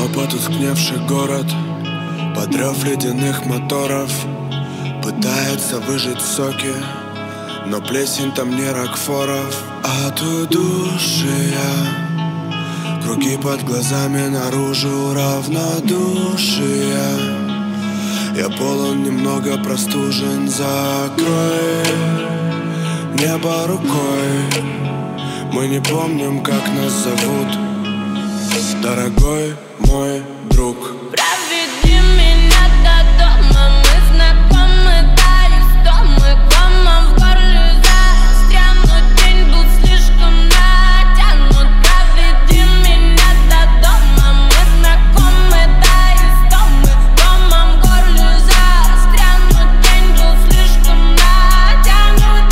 Потускневший город под рев ледяных моторов пытается выжать соки, но плесень там не Рокфоров. От удушья круги под глазами, наружу равнодушие. Я полон, немного простужен. Закрой небо рукой. Мы не помним, как нас зовут, дорогой мой друг. Проведи меня до дома, мы знакомы, да, истомы. Комом в горле застрянут, день был слишком натянут. Проведи меня до дома, мы знакомы, да, истомы. Комом в горле застрянут, день был слишком натянут.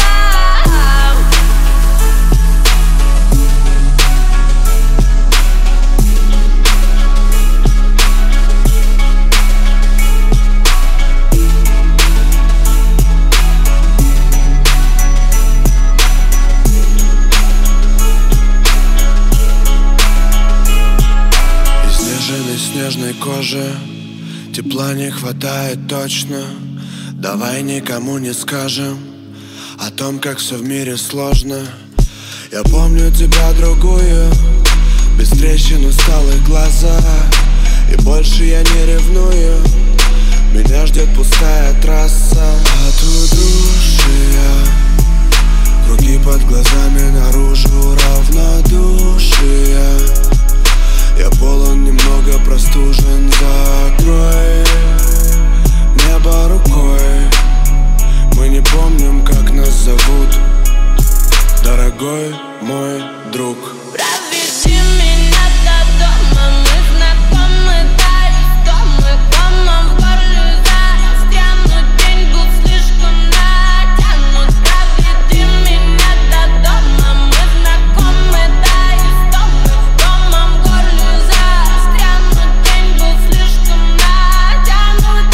Снежной кожи тепла не хватает точно. Давай никому не скажем о том, как все в мире сложно. Я помню тебя другую, без трещин, усталых глаза. И больше я не ревную, меня ждет пустая трасса. От удушья круги под глазами, наружу равнодушие. Я полон, немного простужен. Закрой небо рукой. Мы не помним, как нас зовут, дорогой мой друг. Проведи меня до дома, мы знакомы, да, истомы. Комом в горле застрянут, день был слишком натянут. Проведи меня до дома, мы знакомы, да, истомы. Комом в горле застрянут, день был слишком натянут.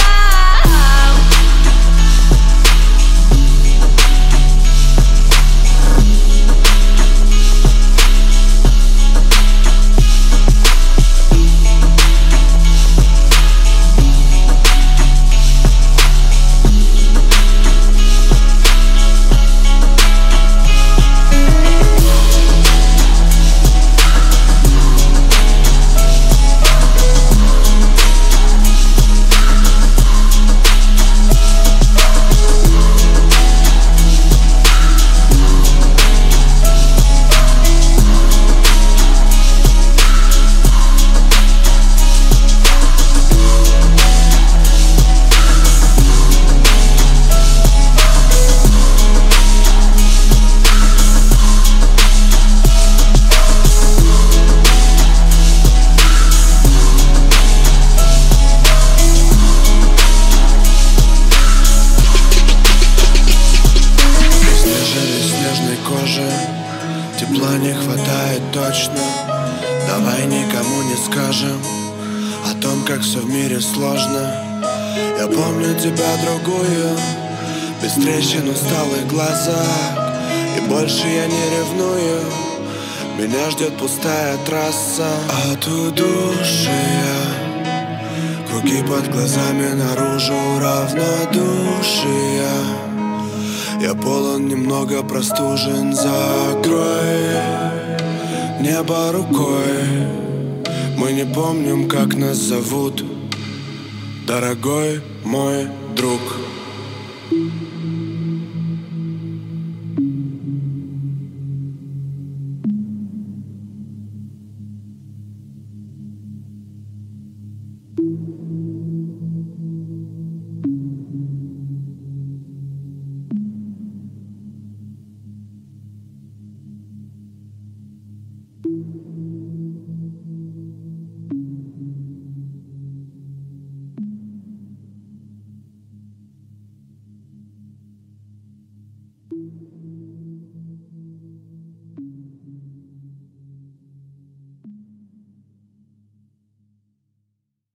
Тепла не хватает точно. Давай никому не скажем о том, как все в мире сложно. Я помню тебя другую, без трещин, усталых глазах. И больше я не ревную, меня ждет пустая трасса. От удушья круги под глазами, наружу равнодушие. Я полон, немного простужен. Закрой небо рукой. Мы не помним, как нас зовут, дорогой мой друг.